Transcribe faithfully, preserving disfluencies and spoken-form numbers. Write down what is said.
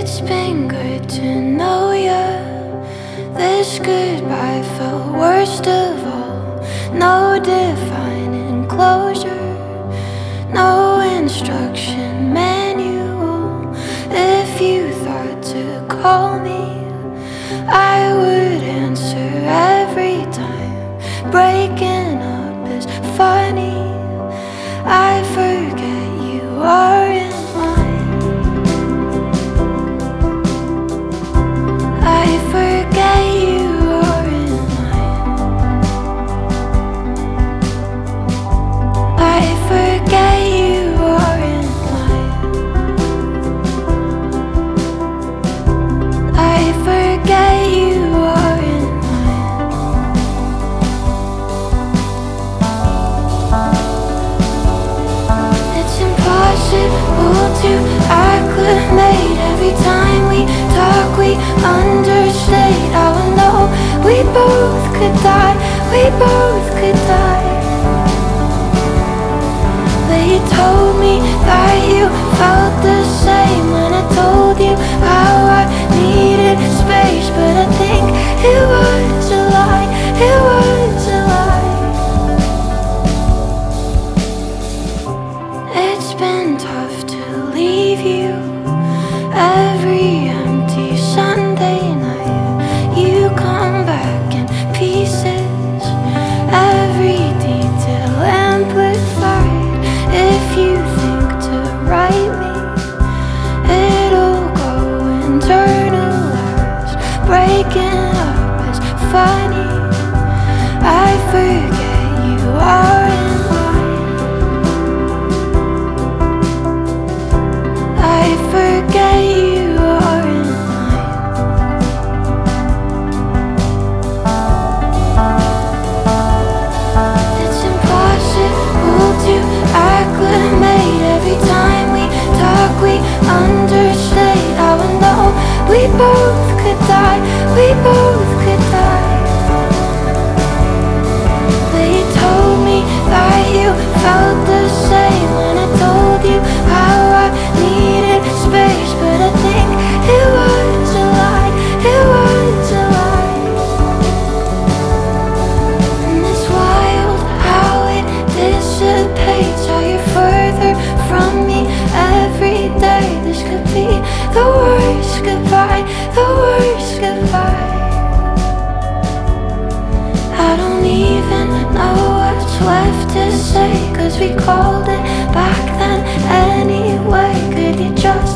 It's been good to know ya. This goodbye felt worst of all. No defining closure, no instruction manual. If you thought to call me, I would answer every time. Breaking up is funny. I forget you aren't mine. I forget you aren't mine. I forget you aren't mine. I forget you aren't mine. It's impossible to acclimate. Every time we talk, we understate. I will know we both could die. We both could die. But you told me that you felt the same when I told you how I needed space. But I think it was a lie. It was a lie. It's been tough to leave you. Every empty Sunday night, you come back in pieces. Every detail amplified. If you think to write me, it'll go internalized. Breaking up is funny. I forget you aren't mine. I forget you aren't mine. It's impossible to acclimate. Every time we talk, we understate. I will know we both could die. We both could die. But you told me that you felt the same when I told you how I needed space. But I think it was a lie. It was a lie. And it's wild how it dissipates. How you're further from me every day. This could be the worst goodbye. The worst goodbye. I don't even know what's left to say, 'cause we called it back then anyway. Could you just